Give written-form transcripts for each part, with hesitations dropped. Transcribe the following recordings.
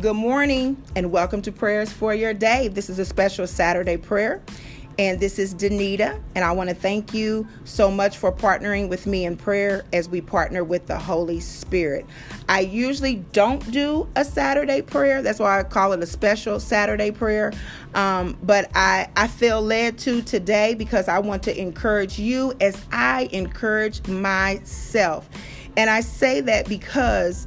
Good morning and welcome to Prayers for Your Day. This is a special Saturday prayer, and this is Danita, and I want to thank you so much for partnering with me in prayer as we partner with the Holy Spirit. I usually don't do a Saturday prayer. That's why I call it a special Saturday prayer. But I feel led to today because I want to encourage you as I encourage myself. And I say that because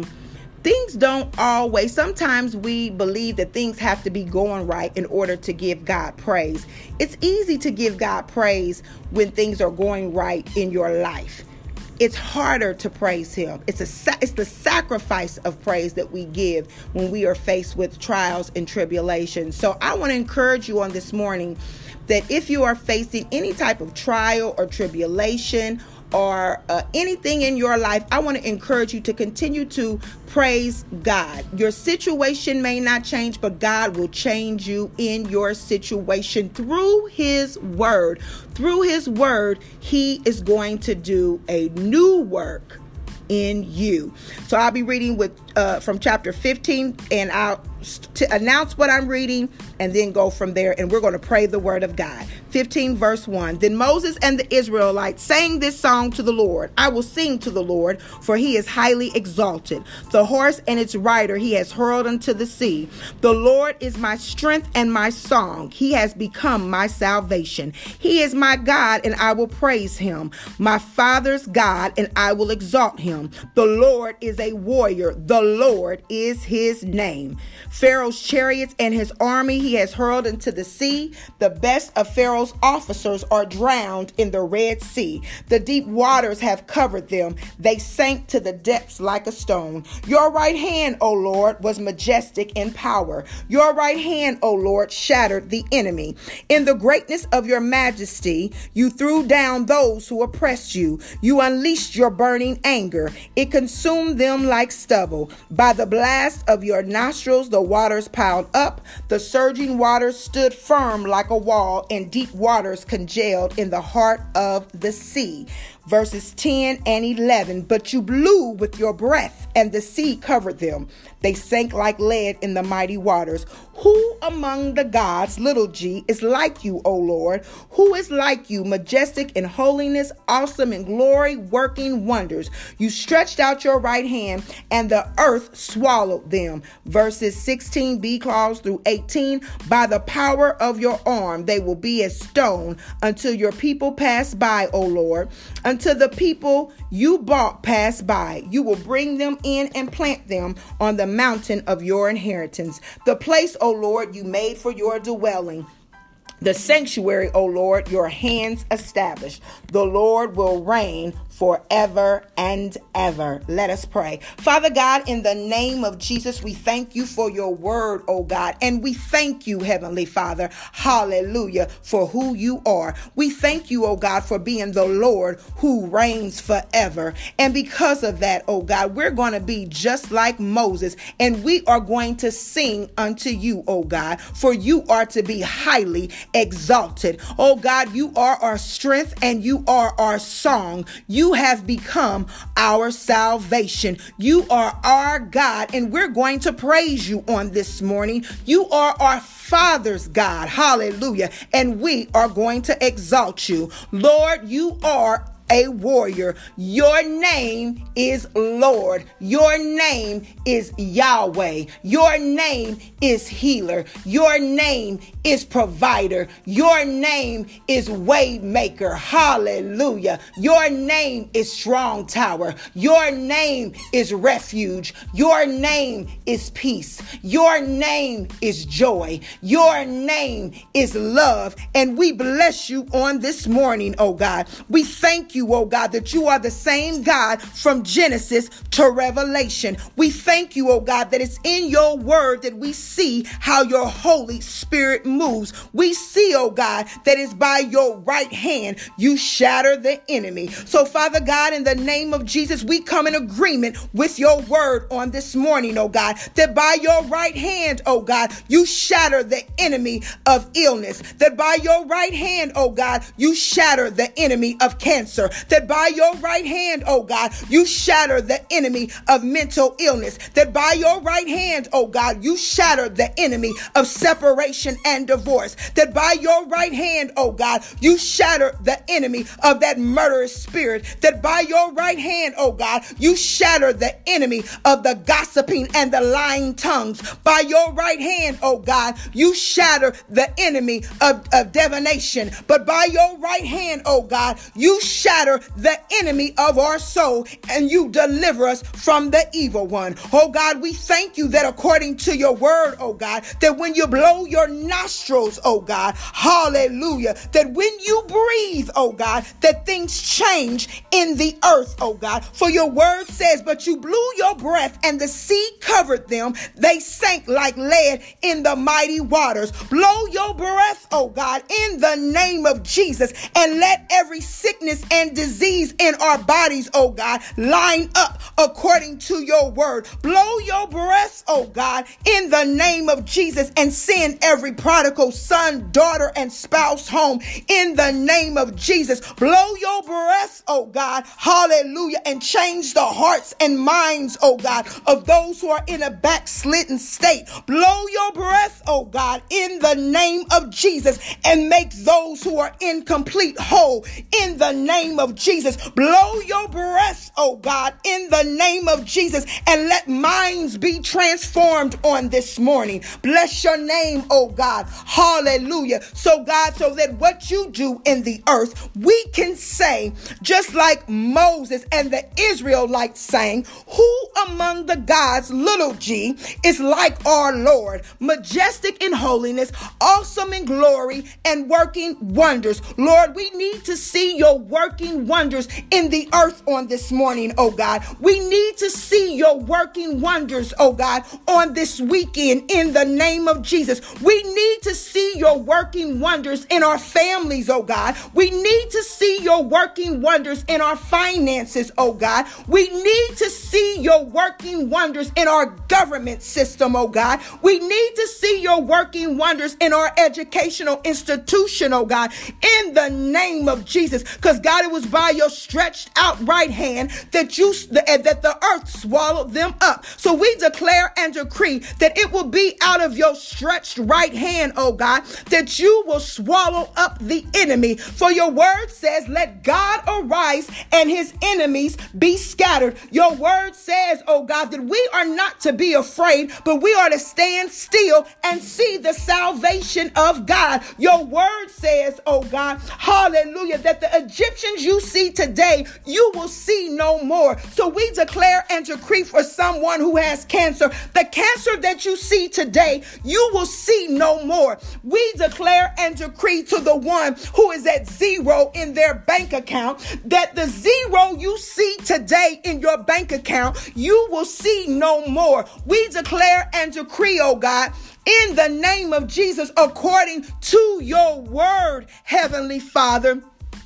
things don't always, sometimes we believe that things have to be going right in order to give God praise. It's easy to give God praise when things are going right in your life. It's harder to praise Him. It's the sacrifice of praise that we give when we are faced with trials and tribulations. So I want to encourage you on this morning that if you are facing any type of trial or tribulation or anything in your life, I want to encourage you to continue to praise God. Your situation may not change, but God will change you in your situation through His Word. Through His Word, He is going to do a new work in you. So I'll be reading from chapter 15, and I'll announce what I'm reading and then go from there, and we're going to pray the word of God. 15 verse 1. Then Moses and the Israelites sang this song to the Lord. I will sing to the Lord, for He is highly exalted. The horse and its rider He has hurled into the sea. The Lord is my strength and my song. He has become my salvation. He is my God, and I will praise Him. My father's God, and I will exalt Him. The Lord is a warrior. The Lord is His name. Pharaoh's chariots and his army He has hurled into the sea. The best of Pharaoh's officers are drowned in the Red Sea. The deep waters have covered them. They sank to the depths like a stone. Your right hand, O Lord, was majestic in power. Your right hand, O Lord, shattered the enemy. In the greatness of your majesty, you threw down those who oppressed you. You unleashed your burning anger. It consumed them like stubble. By the blast of your nostrils, the waters piled up. The surging waters stood firm like a wall, and deep waters congealed in the heart of the sea. Verses 10 and 11. But you blew with your breath, and the sea covered them. They sank like lead in the mighty waters. Who among the gods, little g, is like you, O Lord? Who is like you, majestic in holiness, awesome in glory, working wonders? You stretched out your right hand, and the earth swallowed them. Verses 16b clause through 18. By the power of your arm, they will be as stone until your people pass by, O Lord. Until the people you bought pass by, you will bring them in and plant them on the mountain of your inheritance, the place, O Lord, you made for your dwelling. The sanctuary, O Lord, your hands established. The Lord will reign forever and ever. Let us pray. Father God, in the name of Jesus, we thank you for your word, oh God. And we thank you, Heavenly Father, hallelujah, for who you are. We thank you, oh God, for being the Lord who reigns forever. And because of that, oh God, we're going to be just like Moses, and we are going to sing unto you, oh God, for you are to be highly exalted. Oh God, you are our strength and you are our song. You have become our salvation. You are our God, and we're going to praise you on this morning. You are our Father's God. Hallelujah. And we are going to exalt you. Lord, you are a warrior. Your name is Lord. Your name is Yahweh. Your name is healer. Your name is provider. Your name is way maker. Hallelujah. Your name is strong tower. Your name is refuge. Your name is peace. Your name is joy. Your name is love. And we bless you on this morning, oh God. We thank you, oh God, that you are the same God from Genesis to Revelation. We thank you, oh God, that it's in your word that we see how your Holy Spirit moves. We see, oh God, that it's by your right hand you shatter the enemy. So, Father God, in the name of Jesus, we come in agreement with your word on this morning, oh God, that by your right hand, oh God, you shatter the enemy of illness, that by your right hand, oh God, you shatter the enemy of cancer. that by your right hand, oh God, you shatter the enemy of mental illness, that by your right hand, oh God, you shatter the enemy of separation and divorce, that by your right hand, oh God, you shatter the enemy of that murderous spirit, that by your right hand, oh God, you shatter the enemy of the gossiping and the lying tongues. By your right hand, oh God, you shatter the enemy of divination. But by your right hand, oh God, you shatter the enemy of our soul and you deliver us from the evil one. Oh God, we thank you that according to your word, oh God, that when you blow your nostrils, oh God, hallelujah, that when you breathe, oh God, that things change in the earth, oh God. For your word says, but you blew your breath and the sea covered them. They sank like lead in the mighty waters. Blow your breath, oh God, in the name of Jesus, and let every sickness and disease in our bodies, oh God, line up according to your word. Blow your breath, oh God, in the name of Jesus, and send every prodigal son, daughter, and spouse home in the name of Jesus. Blow your breath, oh God, hallelujah, and change the hearts and minds, oh God, of those who are in a backslidden state. Blow your breath, oh God, in the name of Jesus, and make those who are incomplete whole in the name of Jesus. Blow your breath, oh God, in the name of Jesus, and let minds be transformed on this morning. Bless your name, oh God, hallelujah. So God, so that what you do in the earth, we can say, just like Moses and the Israelites sang, who among the gods, little g, is like our Lord, majestic in holiness, awesome in glory, and working wonders. Lord, we need to see your working wonders in the earth on this morning, oh God. We need to see your working wonders, oh God, on this weekend in the name of Jesus. We need to see your working wonders in our families, oh God. We need to see your working wonders in our finances, oh God. We need to see your working wonders in our government system, oh God. We need to see your working wonders in our educational institution, oh God, in the name of Jesus. Because God, it was by your stretched out right hand that the earth swallowed them up. So we declare and decree that it will be out of your stretched right hand, oh God, that you will swallow up the enemy. For your word says, let God arise and his enemies be scattered. Your word says, oh God, that we are not to be afraid, but we are to stand still and see the salvation of God. Your word says, oh God, hallelujah, that the Egyptians you see today, you will see no more. So we declare and decree for someone who has cancer, the cancer that you see today, you will see no more. We declare and decree to the one who is at zero in their bank account, that the zero you see today in your bank account, you will see no more. We declare and decree, oh God, in the name of Jesus, according to your word, Heavenly Father,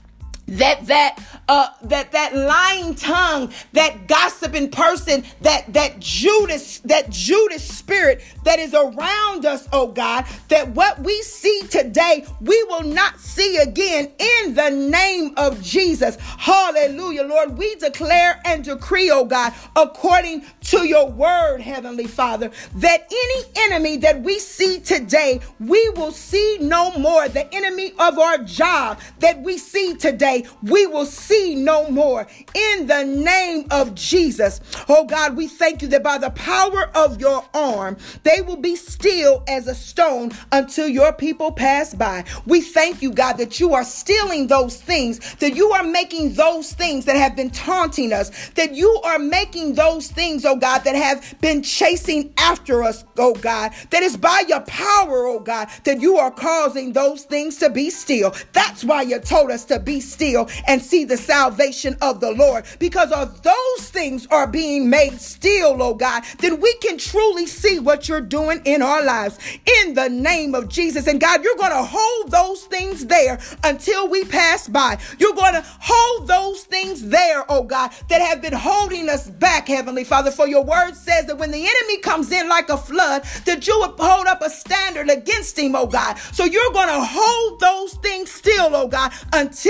that lying tongue, that gossiping person, that Judas spirit that is around us, oh God, that what we see today, we will not see again in the name of Jesus. Hallelujah, Lord. We declare and decree, oh God, according to your word, Heavenly Father, that any enemy that we see today, we will see no more. The enemy of our job that we see today, we will see no more in the name of Jesus. Oh God, we thank you that by the power of your arm, they will be still as a stone until your people pass by. We thank you, God, that you are stealing those things, that you are making those things that have been taunting us, that you are making those things, oh God, that have been chasing after us, oh God, that is by your power, oh God, that you are causing those things to be still. That's why you told us to be still and see the salvation of the Lord, because of those things are being made still, oh God, then we can truly see what you're doing in our lives in the name of Jesus. And God, you're going to hold those things there until we pass by. You're going to hold those things there, oh God, that have been holding us back, Heavenly Father. For your word says that when the enemy comes in like a flood, that you will hold up a standard against him, oh God. So you're going to hold those things still, oh God, until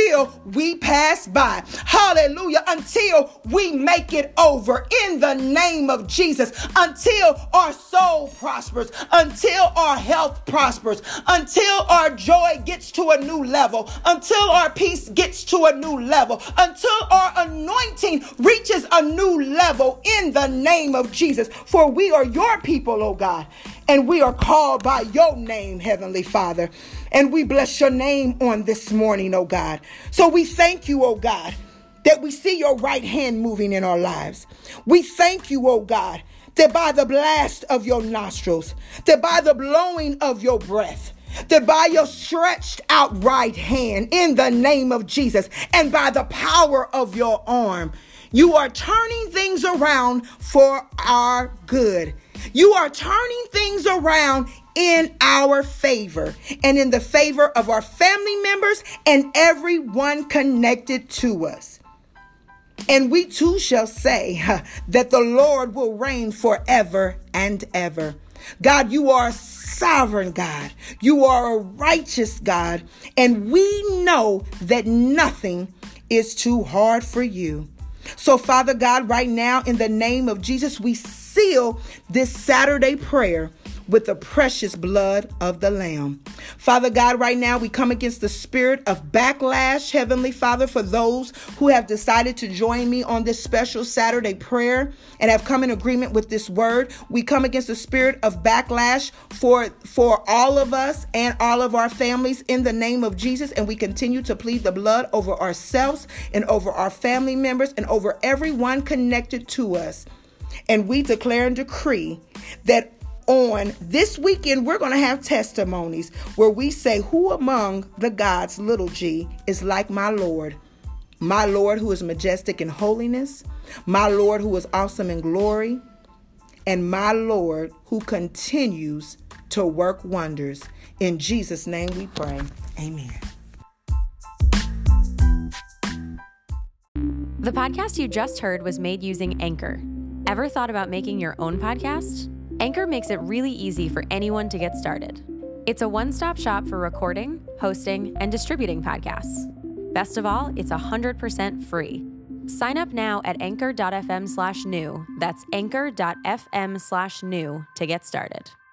we pass by. Hallelujah. Until we make it over in the name of Jesus. Until our soul prospers. Until our health prospers. Until our joy gets to a new level. Until our peace gets to a new level. Until our anointing reaches a new level in the name of Jesus. For we are your people, oh God. And we are called by your name, Heavenly Father. And we bless your name on this morning, oh God. So we thank you, oh God, that we see your right hand moving in our lives. We thank you, oh God, that by the blast of your nostrils, that by the blowing of your breath, that by your stretched out right hand in the name of Jesus, and by the power of your arm, you are turning things around for our good. You are turning things around in our favor and in the favor of our family members and everyone connected to us. And we too shall say that the Lord will reign forever and ever. God, you are a sovereign God. You are a righteous God. And we know that nothing is too hard for you. So, Father God, right now, in the name of Jesus, we seal this Saturday prayer with the precious blood of the Lamb. Father God, right now we come against the spirit of backlash, Heavenly Father, for those who have decided to join me on this special Saturday prayer and have come in agreement with this word. We come against the spirit of backlash for all of us and all of our families in the name of Jesus. And we continue to plead the blood over ourselves and over our family members and over everyone connected to us. And we declare and decree that on this weekend, we're going to have testimonies where we say, who among the gods, little g, is like my Lord? My Lord who is majestic in holiness, my Lord who is awesome in glory, and my Lord who continues to work wonders. In Jesus' name we pray. Amen. The podcast you just heard was made using Anchor. Ever thought about making your own podcast? Anchor makes it really easy for anyone to get started. It's a one-stop shop for recording, hosting, and distributing podcasts. Best of all, it's 100% free. Sign up now at anchor.fm/new. That's anchor.fm/new to get started.